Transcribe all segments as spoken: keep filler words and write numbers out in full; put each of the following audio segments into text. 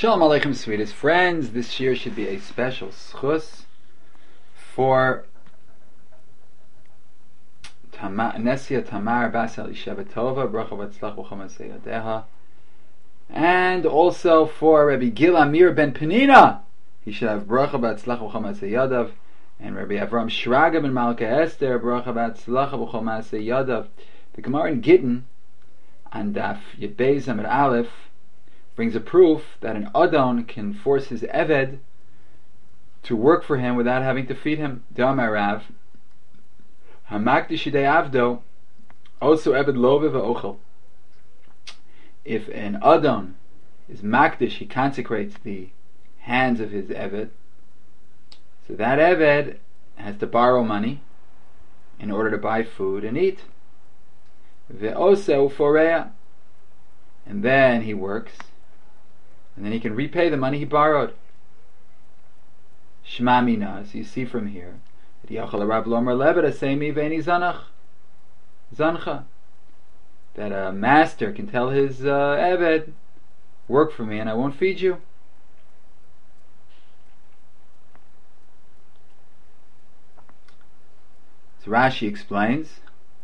Shalom Aleichem, sweetest friends. This year should be a special schus for Tama, Nesia Tamar Bas Elisheva Tova, Bracha Vatzlach B'chom Aseh Yadeha, and also for Rabbi Gil Amir ben Penina. He should have Bracha Vatzlach B'chom Aseh Yadav, and Rabbi Avram Shraga ben Malka Esther, Bracha Vatzlach B'chom Aseh Yadav. The Gemara in Gittin and Daf Yud Beis Amud Aleph brings a proof that an Adon can force his Eved to work for him without having to feed him. Damar Rav Hamakdish Yidei Avdo also Eved Love V'Ochel. If an Adon is Makdish, he consecrates the hands of his Eved, so that Eved has to borrow money in order to buy food and eat. Ve'oseu Forea, and then he works, and then he can repay the money he borrowed. Shema Mina, so you see from here that Yachal Rav Lomer Levet Asemi Veini Zanach Zancha, that a master can tell his uh, Eved, work for me and I won't feed you. So Rashi explains,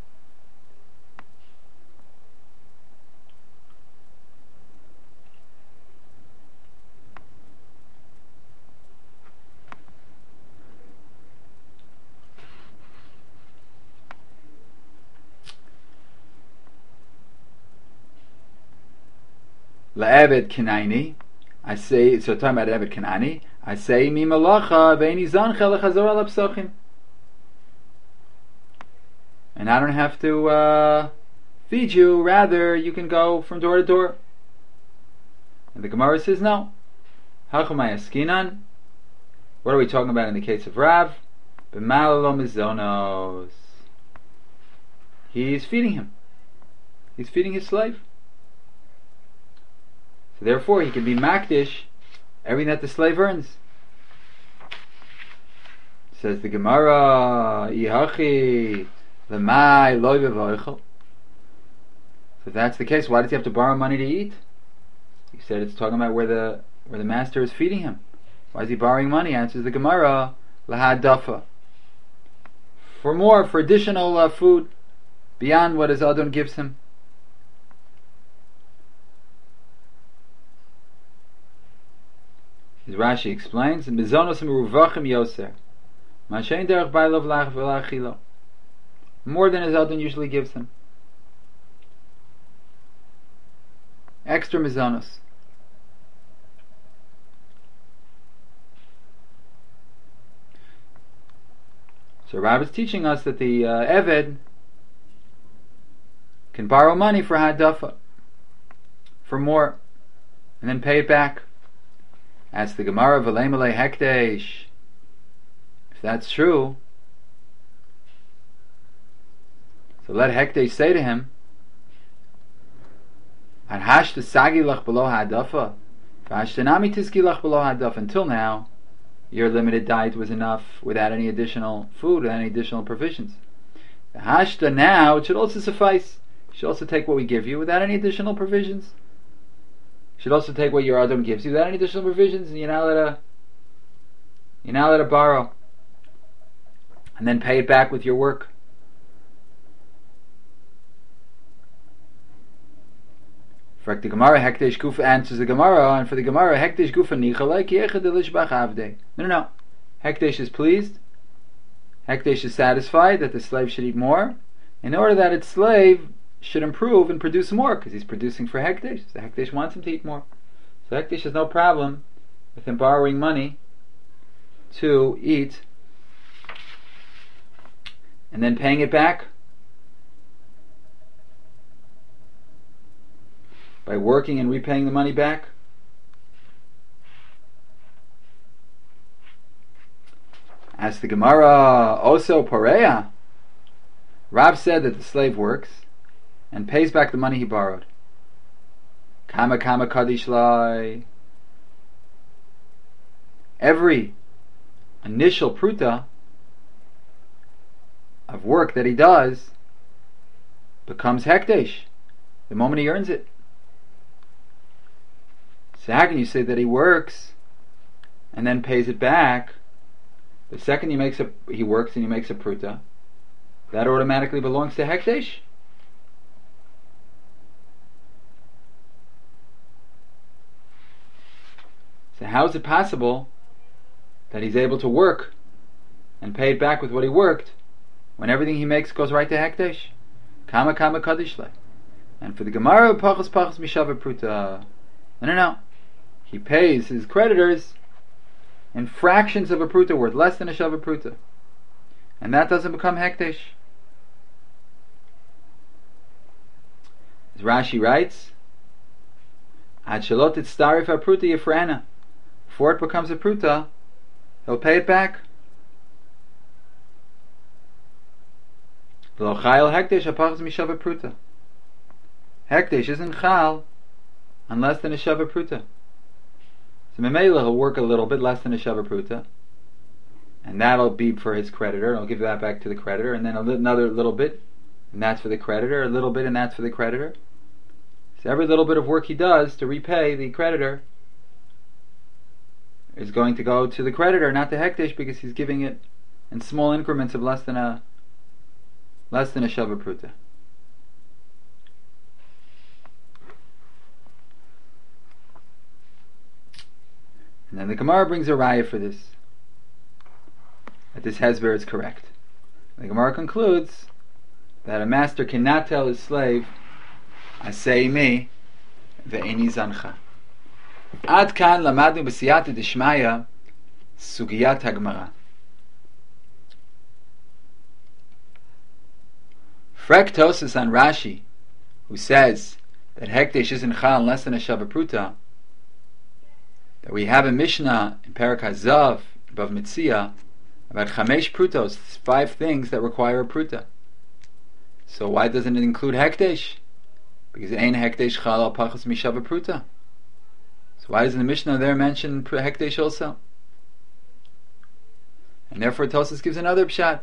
La'eved Kinaini, I say, so talking about Eved Kanani, I say, Mi malacha ve'eni zancha lechazor al psachim. And I don't have to uh, feed you, rather you can go from door to door. And the Gemara says, no. Hachumay askinan. What are we talking about in the case of Rav? B'malalo mizonos. He's feeding him. He's feeding his slave. So therefore he can be makdish everything that the slave earns. Says the Gemara, Ihachi Lemai loy v'voichel. So if that's the case, why does he have to borrow money to eat? He said it's talking about where the where the master is feeding him. Why is he borrowing money? Answers the Gemara, Lahadafa. For more, for additional uh, food beyond what his Adon gives him. As Rashi explains, Mizonos meruvachim yoser, mashein derech bailov lach v'lachilo, more than his Adon usually gives him. Extra mizonos. So Rav is teaching us that the uh, Eved can borrow money for hadafa, for more, and then pay it back. As the Gemara, V'lei malei hekdesh. If that's true, so let hekdesh say to him, Arhashta sagi lach below hadafa, v'ashtanami tiski lach below hadafa. Until now, your limited diet was enough without any additional food, without any additional provisions. Hashta now, it should also suffice. You should also take what we give you without any additional provisions. You should also take what your Adam gives you without any additional provisions, and you're not allowed to, you're not allowed to borrow, and then pay it back with your work. For the Gemara, Hekdesh Gufa answers the Gemara, and for the Gemara, Hekdesh Gufa Nichalek Yechad Elishbach Avdei. No, no, no. Hekdesh is pleased. Hekdesh is satisfied that the slave should eat more, in order that its slave should improve and produce more, because he's producing for Hekdesh. So Hekdesh wants him to eat more. So Hekdesh has no problem with him borrowing money to eat and then paying it back by working and repaying the money back. As the Gemara, also Poreya, Rav said that the slave works and pays back the money he borrowed. Kama kama kadish lai. Every initial pruta of work that he does becomes hekdesh the moment he earns it. So how can you say that he works and then pays it back? The second he makes a he works and he makes a pruta, that automatically belongs to hekdesh. So how is it possible that he's able to work and pay it back with what he worked when everything he makes goes right to hekdesh? Kama kama kadishle. And for the Gemara, pachas pachas mishava pruta. No, no, no. He pays his creditors in fractions of a pruta worth, less than a shava pruta, and that doesn't become hekdesh. As Rashi writes, Ad shelot itztarif pruta yifrana. Before it becomes a pruta, he'll pay it back. V'lo chayil hekdesh apachas mishava pruta. Hekdesh isn't chal unless than a shava pruta. So Memela will work a little bit less than a shava pruta, and that'll be for his creditor, and I'll give that back to the creditor, and then a li- another little bit, and that's for the creditor, a little bit, and that's for the creditor. So every little bit of work he does to repay the creditor is going to go to the creditor, not to hekdesh, because he's giving it in small increments of less than a less than a shava pruta. And then the Gemara brings a raya for this, that this hezber is correct. The Gemara concludes that a master cannot tell his slave, "Asei mi ve'eni zancha." Ad kan lamadnu b'siyata d'shmaya sugiyat hagmara. Frektosis on Rashi, who says that hekdesh isn't chal less than a shava pruta, that we have a Mishnah in Perek Hazav above Mitzia about chamesh prutos, five things that require a pruta. So why doesn't it include hekdesh? Because it ain't hekdesh chal al pachas mishava pruta. So why doesn't the Mishnah there mention hekdesh also? And therefore Tosas gives another pshat,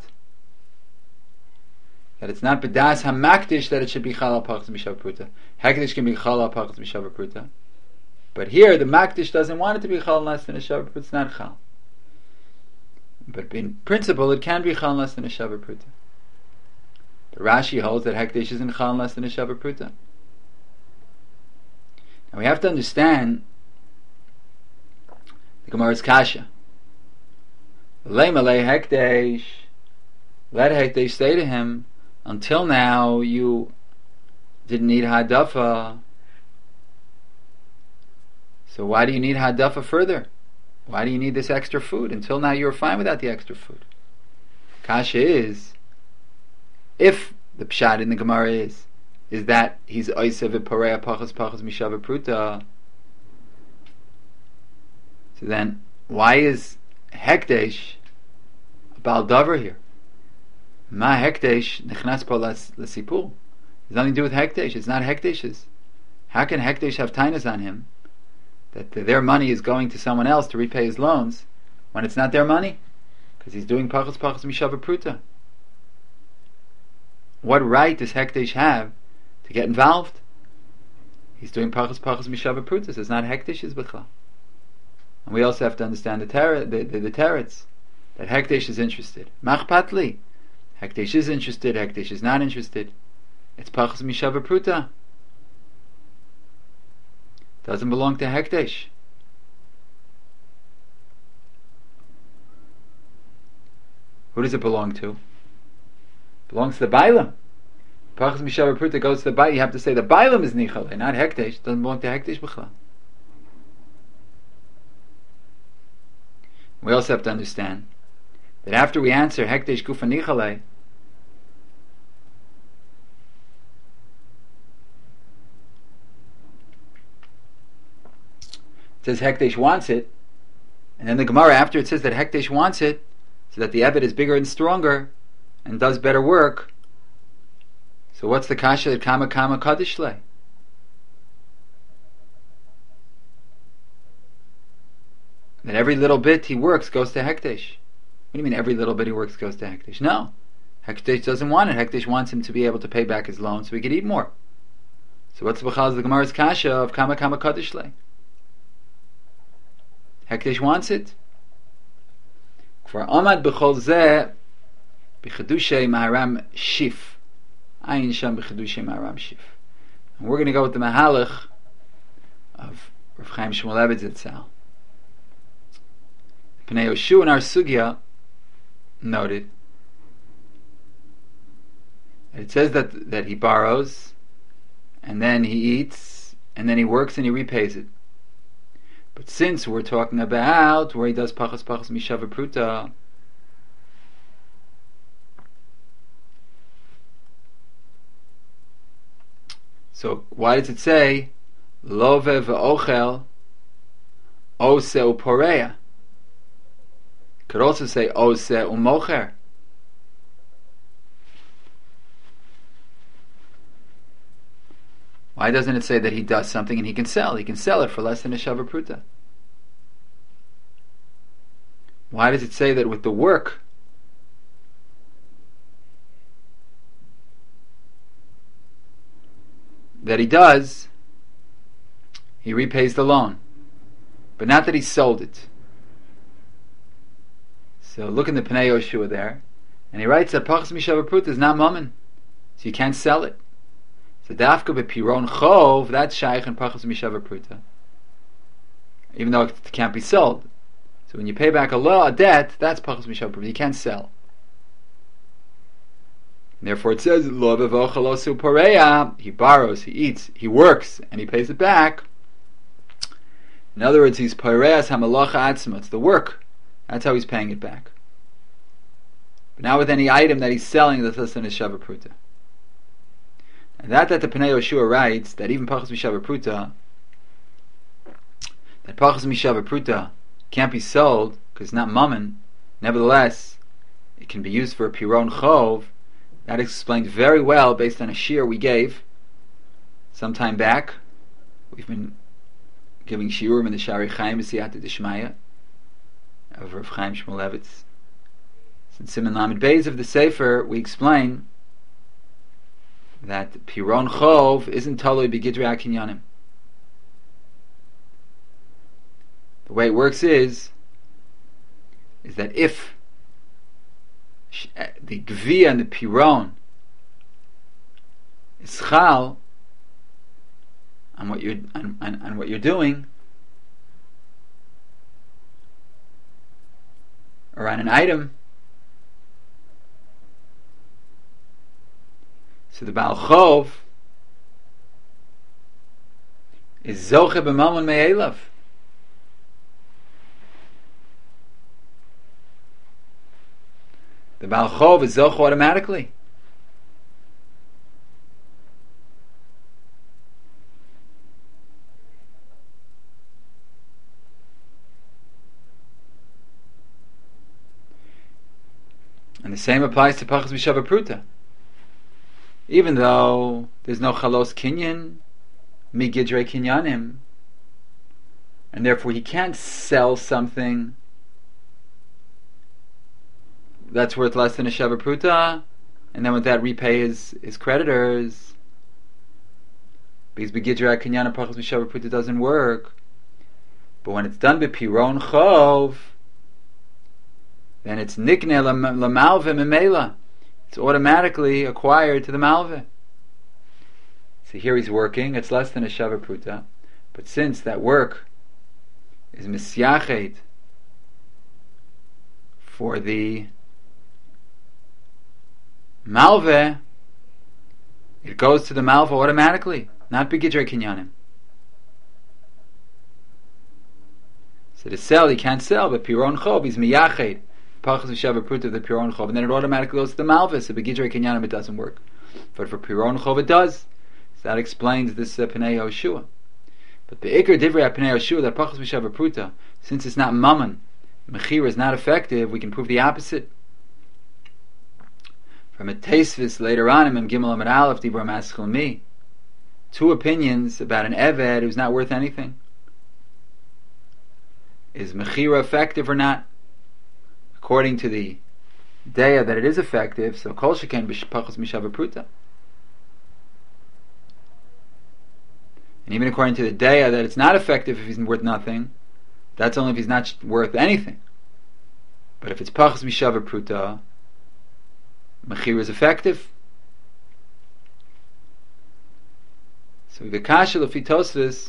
that it's not bedas hamakdish that it should be chal al pachas mishava pruta. Hekdesh can be chal al pachas mishava pruta. But here, the Makdish doesn't want it to be chal less than a shava pruta. It's not chal. But in principle, it can be chal less than a shava pruta. But Rashi holds that hekdesh isn't chal less than a shava pruta. Now we have to understand the Gemara's kasha. Lei malei hekdesh. Let hekdesh say to him, until now you didn't need hadafa. So why do you need hadafa further? Why do you need this extra food? Until now you were fine without the extra food. Kasha is, if the pshat in the Gemara is, is that he's oisev pareya pachas pachas mishava pruta, so then why is hekdesh a bal davar here? Ma hekdesh nechnas po l'sipur. It's nothing to do with hekdesh. It's not hekdesh's. How can hekdesh have tainas on him that their money is going to someone else to repay his loans when it's not their money? Because he's doing pachas pachas mishava pruta. What right does hekdesh have to get involved? He's doing pachas pachas mishava pruta, so it's not hekdesh's b'chla. And we also have to understand the ter- the, the, the teretz, that hekdesh is interested. Machpatli. Hekdesh is interested, hekdesh is not interested. It's pachas mishava pruta. Doesn't belong to hekdesh. Who does it belong to? It belongs to the bailam. Pachas mishava pruta goes to the bailam. You have to say the bailam is nichale, not hekdesh. It doesn't belong to hekdesh b'chla. We also have to understand that after we answer hekdesh gufa nichale, it says hekdesh wants it, and then the Gemara after it says that hekdesh wants it, so that the Eved is bigger and stronger and does better work. So what's the kasha that kama kama kadishle? That every little bit he works goes to hekdesh. What do you mean every little bit he works goes to hekdesh? No, hekdesh doesn't want it. Hekdesh wants him to be able to pay back his loan so he could eat more. So what's the the Gemara's kasha of kama kama kadishle? Hekdesh wants it. For Amad b'chol zeh b'chedushay maharam shif. Ayin sham b'chedushay maharam shif. And we're going to go with the Mahalach of Rav Chaim Shmulevitz Zatzal. Pnei Yoshu in our Sugya noted it says that, that he borrows and then he eats and then he works and he repays it. But since we're talking about where he does pachas pachas mishava pruta, so why does it say love ve'ochel ose uporeya? Could also say ose umocher. Why doesn't it say that he does something and he can sell? He can sell it for less than a shava pruta. Why does it say that with the work that he does, he repays the loan, but not that he sold it? So look in the Pnei Yoshua there, and he writes that pachas mishava pruta is not mammon, so you can't sell it. So dafka bepiron chov, that's shaykh and pachas mishava pruta, even though it can't be sold. So when you pay back a law, a debt, that's pachas mishava pruta. You can't sell. And therefore, it says lo vevochalosu poreya. He borrows, he eats, he works, and he pays it back. In other words, he's poreas hamalacha atzma. It's the work. That's how he's paying it back. But now with any item that he's selling, that's less than a shava pruta. And that that the Pnei Yoshua writes that even pachas mishava pruta, that pachas mishava pruta can't be sold because it's not mammon. Nevertheless, it can be used for a piron chov. That is explained very well based on a shiur we gave some time back. We've been giving shiurim in the Shari Chaim B'siyata D'Shmaya of Rav Chaim Shmulevitz. Since Siman Lamed Beis of the Sefer, we explain that Piron Chov isn't totally B'Gidrei HaKinyanim. The way it works is, is that if the Gviya and the Piron is Chal on what you're on, on, on what you're doing, or on an item, so the Baal Chov is Zoche b'mamon me'elav. The Baal Chov is Zoche automatically. And the same applies to Pachas Mishava Pruta. Even though there's no Chalos Kinyan, Migidrei Kinyanim, and therefore he can't sell something that's worth less than a Shava Pruta, and then with that repay his, his creditors, because Migidrei Kinyan and Pachas Mishava Pruta doesn't work. But when it's done by Piron Chov, then it's nikne lamalve memela. It's automatically acquired to the malve. So here he's working. It's less than a shava pruta, but since that work is misyachet for the malve, it goes to the malve automatically, not b'gidrei kinyanim. So to sell, he can't sell, but piron chov, he's miyachet. Pachas Mishava Pruta of the Piron Chov, and then it automatically goes to the Malvis. So B'Gidrei Kinyanim it doesn't work, but for Piron Chov it does. So that explains this uh, Pnei Yoshua. But the Iker Divrei Pnei Yoshua that Pachas Mishava Pruta, since it's not Mammon, Mechira is not effective, we can prove the opposite. From a Teisvis later on in Mem Gimel Amud Aleph Dibur Maschil Mi, two opinions about an Eved who's not worth anything. Is Mechira effective or not? According to the Deya that it is effective, so Kol Sheken Pachas Mishava Pruta. And even according to the Deya that it's not effective if he's worth nothing, That's only if he's not worth anything. But if it's pachas mishava pruta, mechira is effective. So the kasha lefi Tosfos,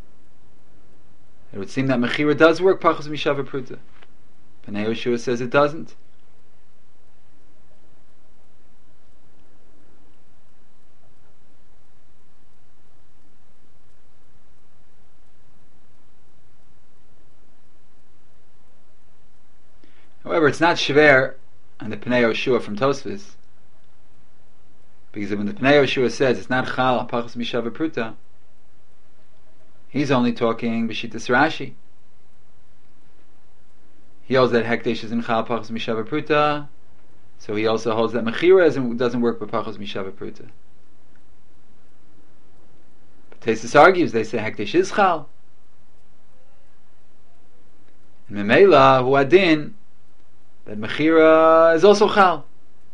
it would seem that mechira does work pachas mishava pruta. Pnei Yehoshua says it doesn't. However, it's not shver on the Pnei Yehoshua from Tosfos, because when the Pnei Yehoshua says it's not chal al pachas mishava pruta, he's only talking b'shitas Rashi. He holds that hekdesh is in chal pachas mishava pruta, so he also holds that mechira doesn't work with pachas mishava pruta. But Tosfos argues, they say hekdesh is chal. And memela hu adin, that mechira is also chal.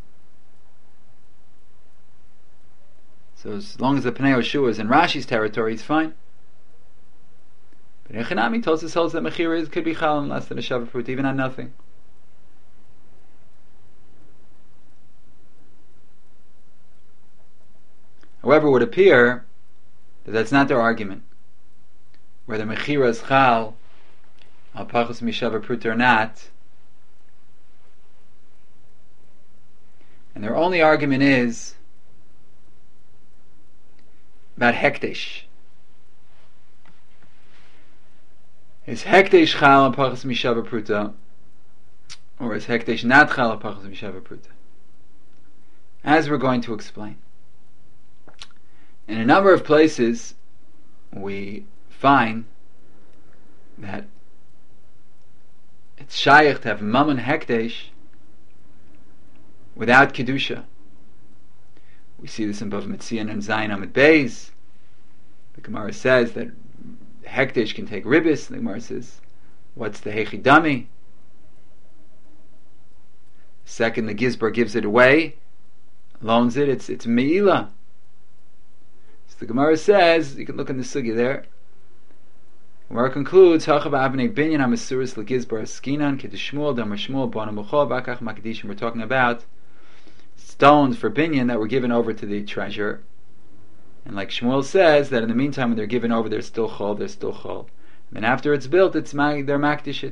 So as long as the Pnei Yehoshua is in Rashi's territory, it's fine. But in Echanami, Tosfos holds that mechira is, could be chal in less than a shava pruta, even on nothing. However, it would appear that that's not their argument. Whether mechira is chal al pachas mishava pruta or not, and their only argument is about hekdesh. Is hekdesh chal al pachas mishava pruta, or is hekdesh not chal al pachas mishava pruta? As we're going to explain, in a number of places we find that it's shaykh to have mammon hekdesh without kedusha. We see this in Bava Metzion and Zayin Amid Beis. The Gemara says that hekdesh can take ribis. The Gemara says, what's the hechidami? Second, the Gizbar gives it away, loans it, it's it's meila. So the Gemara says, you can look in the sugya there, Gemara concludes, Hachav Avnei Binyan HaMesuris LeGizbar Askinan Kedishmuel Damar Shmuel Bona Muchol Bakach Makdishim. We're talking about stones for binyan that were given over to the treasure, and like Shmuel says, that in the meantime when they're given over, they're still chol, they're still chol, and after it's built, it's mag, they're makdishit.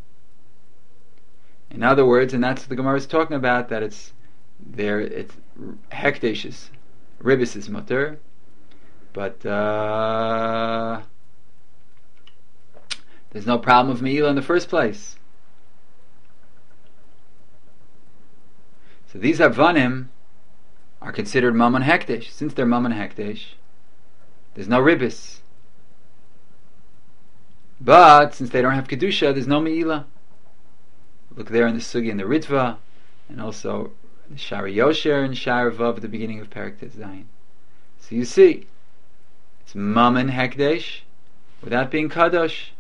In other words, and that's what the Gemara is talking about, that it's there, it's hekdeshes, ribis is mutter, but uh, there's no problem of meila in the first place. So these Avanim are considered Mammon Hekdesh. Since they're Mammon Hekdesh, there's no ribis. But since they don't have Kedusha, there's no Me'ila. Look there in the Sugi and the Ritva, and also the Shari Yosher and Shari Vav at the beginning of Perek Tet Zayin. So you see, it's Mammon Hekdesh without being Kadosh.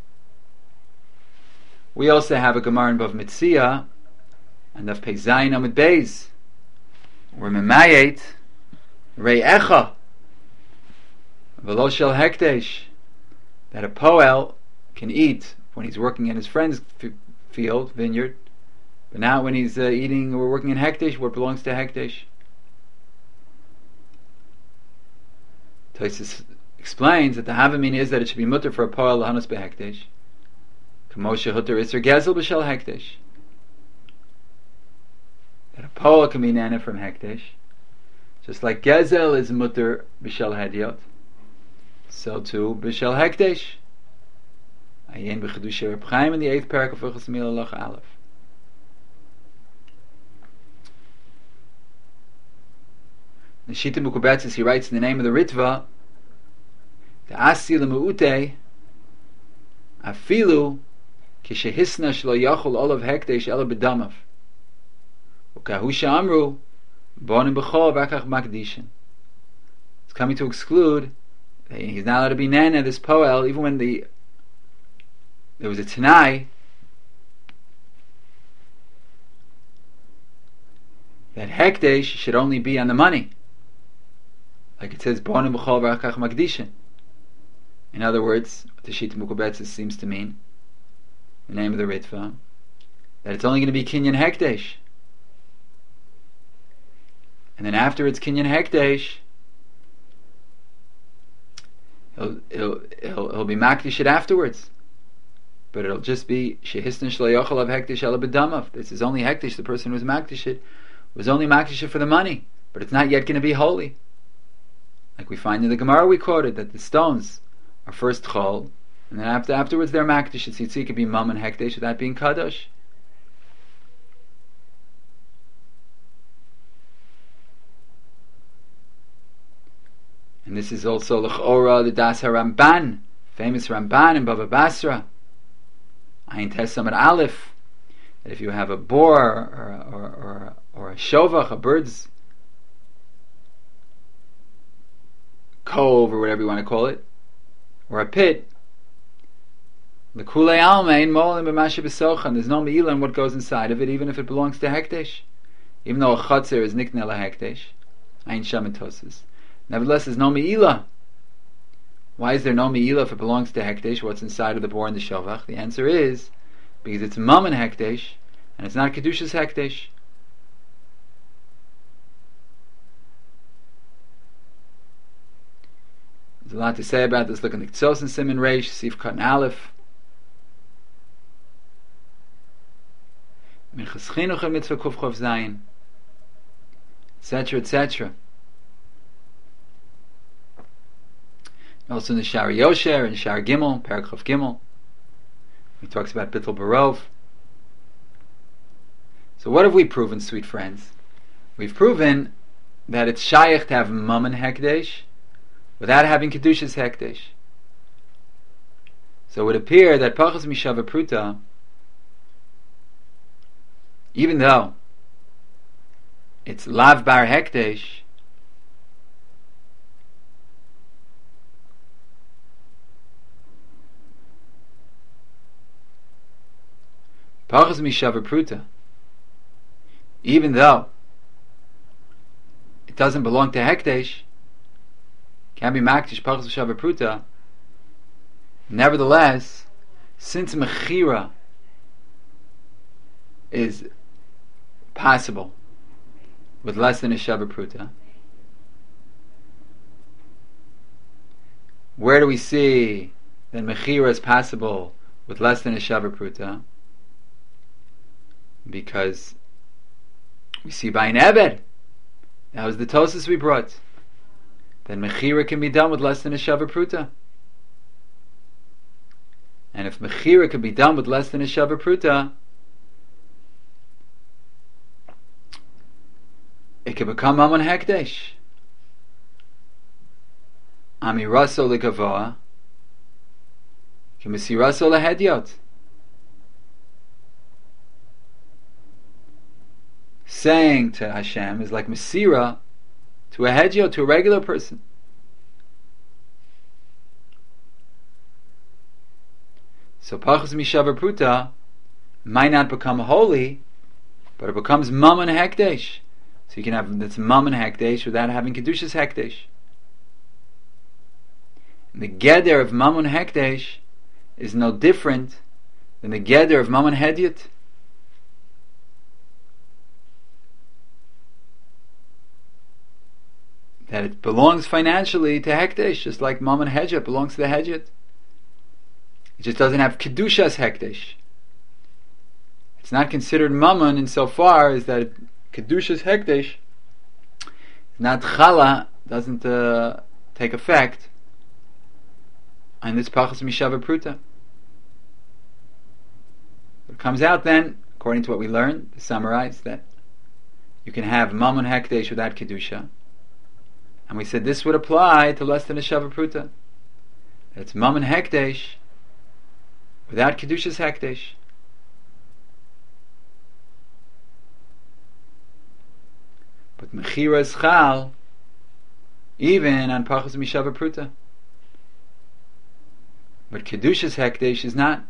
We also have a Gemara in Bava Metzia, and of Pei Zayin Amid Beis, where Memayet Rei Echa V'lo Shel Hekdesh, that a Poel can eat when he's working in his friend's f- field, vineyard, but now when he's uh, eating or working in Hekdesh, what belongs to Hekdesh. Tosfos explains that the Havamin is that it should be mutter for a Poel Lahanos BeHekdesh, K'moshe Hutter Isser Gezel B'Shel Hekdesh, that a Poel can be nana from Hekdesh, just like Gezel is mutter B'Shel Hediot, so too B'Shel Hekdesh. Ayin B'Chedusha Reb Chaim in the eighth parak of Hilchos Milah Halacha Aleph. The Shita Mukubetzis, he writes in the name of the Ritva, the Asi L'Mu'ute Afilu Kishehisna Shlo Yachol Olav Hekdesh Ela B'Damav Ukahusha Amru Bonim B'Chol V'Akach Makdishin. It's coming to exclude that he's not allowed to be nana, this Poel, even when the there was a Tanai that Hekdesh should only be on the money, like it says Bonim B'Chol V'Akach Makdishin. In other words, what the Shita Mukubetzis seems to mean the name of the Ritva, that it's only going to be Kinyan Hekdesh. And then after it's Kinyan Hekdesh, he'll, he'll, he'll, he'll be Makdish it afterwards. But it'll just be Shehistan Shloyochel of Hekdesh Ela B'damav. This is only Hekdesh, the person who's Makdish it, was only Makdish it for the money, but it's not yet going to be holy. Like we find in the Gemara we quoted, that the stones are first Chol, and then after, afterwards they're Makdish. It's Yitzhi could be Mam and Hekdesh without being Kadosh. And this is also L'chora, the Das HaRamban, famous Ramban in Bava Basra, Ayin Tes Samad Aleph, that if you have a boar or, or, or, or a shovach, a bird's cove or whatever you want to call it, or a pit, L'kulei alma ein molim b'mashe b'sochan, there's no me'ilah in what goes inside of it, even if it belongs to Hekdesh. Even though a chotzer is nikneh lahekdesh, Ayin Sham and Tosas. Nevertheless, there's no me'ilah. Why is there no me'ilah if it belongs to Hekdesh, what's inside of the boar and the shovach? The answer is, because it's Mam and Hekdesh, and it's not Kedushas Hekdesh. There's a lot to say about this. Look in the Ktsos and Siman Reish, Sif Kat and Aleph. Minchas Chinuch and Mitzvah Kuf Chof Zayin, et cetera, et cetera. Also in the Shari Yosher and Shar Gimel, Perek Chof Gimel, he talks about Bittul Barov. So what have we proven, sweet friends? We've proven that it's Shayach to have Mammon Hekdesh without having Kedushas Hekdesh. So it would appear that Pachas Mishava Pruta, even though it's Lav Bar Hekdesh, Pachas Mishava Pruta, even though it doesn't belong to Hekdesh, can be Makdish Pachas Mishava Pruta, nevertheless, since Mechira is possible with less than a Shava Pruta, where do we see that Mechira is possible with less than a Shava Pruta? Because we see by an Eved, that was the Tosas we brought, that Mechira can be done with less than a Shava Pruta. And if Mechira can be done with less than a Shava Pruta, it can become Mammon Hekdesh. Amiraso legavoa, Kimesiraso lehedyot. Saying to Hashem is like Mesira to a Hedyot, to a regular person. So Pachas Mishava Pruta might not become holy, but it becomes Mammon Hekdesh. So you can have this Mammon Hekdesh without having Kedushas Hekdesh. The Geder of Mammon Hekdesh is no different than the Geder of Mammon Hedyot. That it belongs financially to Hekdesh, just like Mammon Hedyot belongs to the Hedyot. It just doesn't have Kedushas Hekdesh. It's not considered Mammon insofar as that it, Kedushas Hekdesh is not Chala, doesn't uh, take effect on this Pachas Mishava Pruta. It comes out then, according to what we learned, to summarize, that you can have Mammon Hekdesh without Kedusha. And we said this would apply to less than a Shava Pruta. It's Mammon Hekdesh without Kedushas Hekdesh. But Mechira is Chal even on Pachas Mishava Pruta. But Kedushas Hekdesh is not.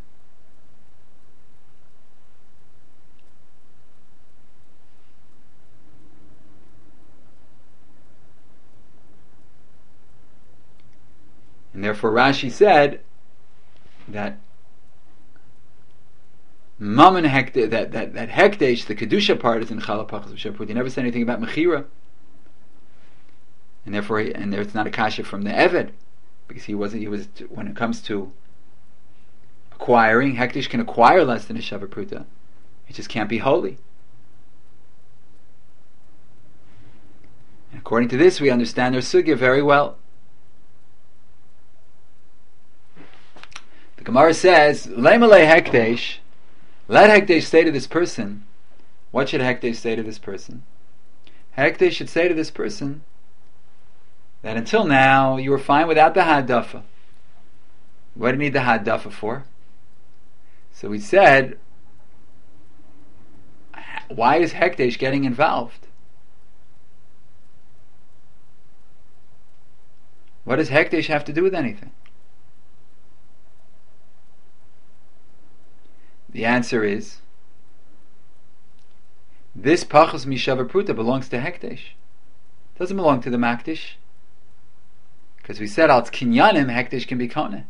And therefore Rashi said that Mammon hekdesh, that that that hekdesh, the kedusha part is in Chala Pachas Mishaber Pruta. He never said anything about mechira, and therefore, he, and there it's not a kasha from the Eved, because he wasn't. He was when it comes to acquiring, hekdesh can acquire less than a Shavar Pruta. It just can't be holy. And according to this, we understand their sugya very well. The Gemara says, "Leimalei hekdesh." Let hekdesh say to this person. What should hekdesh say to this person? Hekdesh should say to this person that until now you were fine without the hadafa. What do you need the hadafa for? So we said, why is hekdesh getting involved? What does hekdesh have to do with anything? The answer is, this Pachas Mishavar Pruta belongs to hekdesh. It doesn't belong to the makdish. Because we said, al kinyanim, hekdesh can be kone.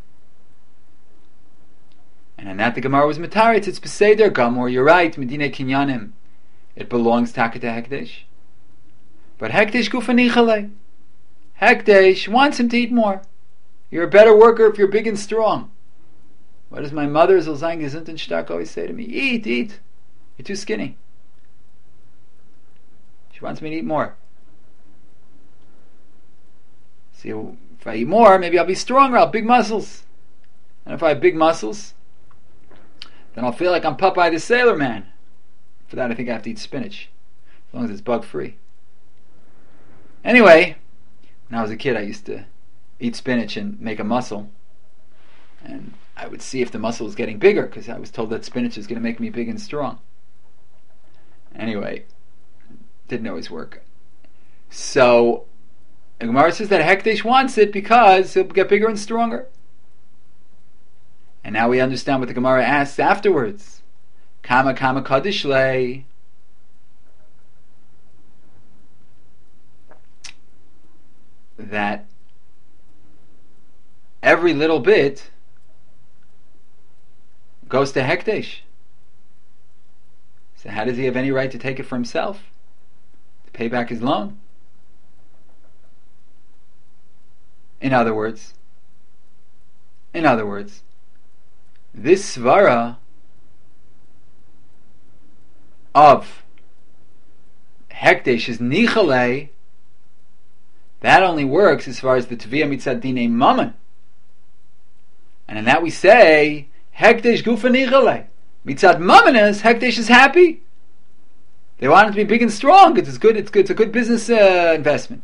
And on that the Gemara was mataritz, it's beseder gamor, you're right, medine kinyanim. It belongs taka to hekdesh. But hekdesh gufanichale. Hekdesh wants him to eat more. You're a better worker if you're big and strong. What does my mother, Zilzain Gesund and Stark, always say to me? Eat, eat. You're too skinny. She wants me to eat more. See, if I eat more, maybe I'll be stronger. I'll have big muscles. And if I have big muscles, then I'll feel like I'm Popeye the Sailor Man. For that, I think I have to eat spinach, as long as it's bug-free. Anyway, when I was a kid, I used to eat spinach and make a muscle. And I would see if the muscle was getting bigger, because I was told that spinach is going to make me big and strong. Anyway, didn't always work. So, Gemara says that hekdesh wants it because he'll get bigger and stronger. And now we understand what the Gemara asks afterwards. Kama kama kaddish lei. That every little bit goes to hekdesh. So how does he have any right to take it for himself? To pay back his loan? In other words, in other words, this svara of hekdesh is nichale. That only works as far as the tviyah mitzad dinei mammon. And in that we say, hekdesh gufa nichale. Mitzad mammonas, hekdesh is happy. They want it to be big and strong. It's good. It's good. It's a good business uh, investment.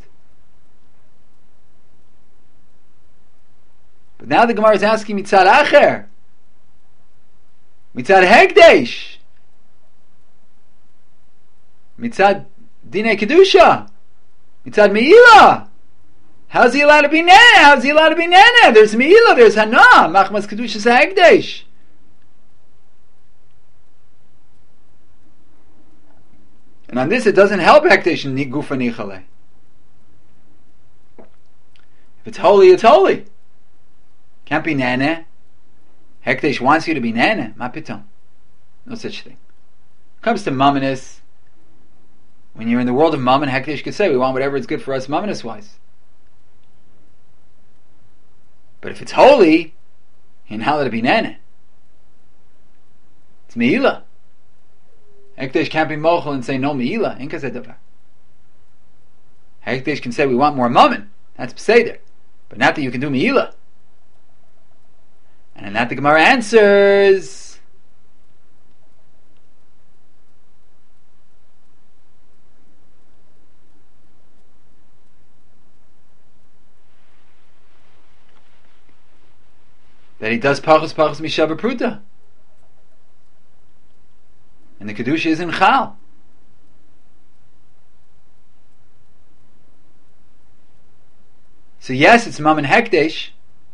But now the Gemara is asking mitzad acher, mitzad hekdesh, mitzad dinei kedusha, mitzad meila. How's he allowed to be nana? How's he allowed to be nana? There's meila. There's hana. Machmas kedusha hekdesh. And on this, it doesn't help hekdesh in gufa nichale. If it's holy, it's holy. Can't be nana. Hekdesh wants you to be nana. Ma piton. No such thing. Comes to mammonis. When you're in the world of mammon, hekdesh could say, we want whatever is good for us mammonis wise. But if it's holy, he ain't allowed to be nana. It's meila. Hekdesh can't be mochel and say no meila. Ain't kazeh davar. Hekdesh can say we want more mammon. That's beseder. But not that you can do meila. And in that the Gemara answers, that he does pachos pachos mishavar pruta. And the kedusha is in chal. So yes, it's mammon hekdesh.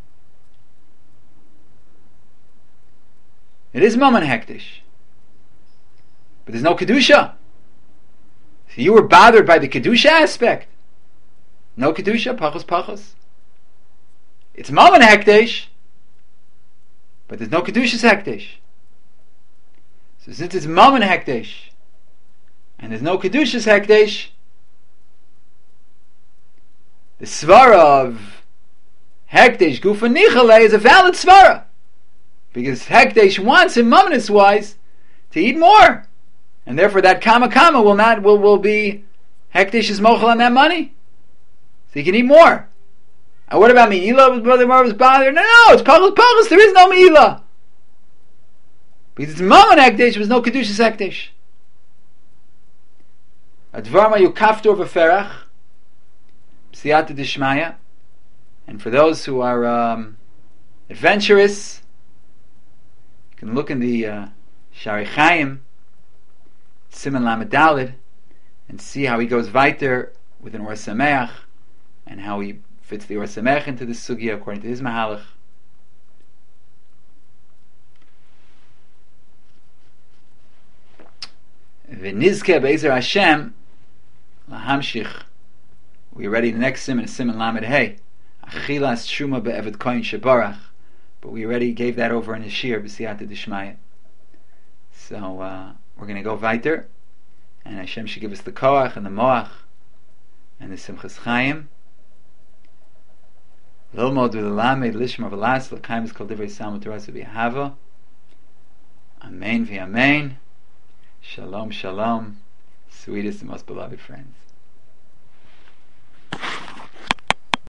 It is mammon hekdesh. But there's no kedusha. So you were bothered by the kedusha aspect. No kedusha, pachos pachos. It's mammon hekdesh, but there's no kedushas hekdesh. So since it's Mammon Hekdesh, and there's no Kedushas Hekdesh, the Svara of Hekdesh Gufa Nichale is a valid Svara. Because Hekdesh wants him, Mammonis wise, to eat more. And therefore that Kama Kama will not, will, will be, Hekdesh is mochel on that money. So he can eat more. And what about Me'ilah? His brother Mar was bothered. No, no, it's Pachas Pachas, there is no Me'ilah. Because it's Mammon Hekdesh, there was no Kedushas Hekdesh. Advar ma yukaftor v'ferach, Psiyata Dishmaya. And for those who are um, adventurous, you can look in the uh, Shari Chaim, Siman Lamed Daled, and see how he goes weiter with an Or Sameach, and how he fits the Or Sameach into the Sugya according to his Mahalach. V'nizke be'ezer Hashem lahamshich. We're ready. The next Siman is Siman Lamed Hey. Achilas Shuma be'evet koyin shebarach. But we already gave that over in his shir b'siyata d'shmaya. So uh, we're going to go weiter, and Hashem should give us the koach and the moach and the simchas chaim. Lilmod v'lamed lishma v'las l'kaim is called divrei samu terasa b'yahava. Amen v'amen. Shalom, shalom, sweetest and most beloved friends.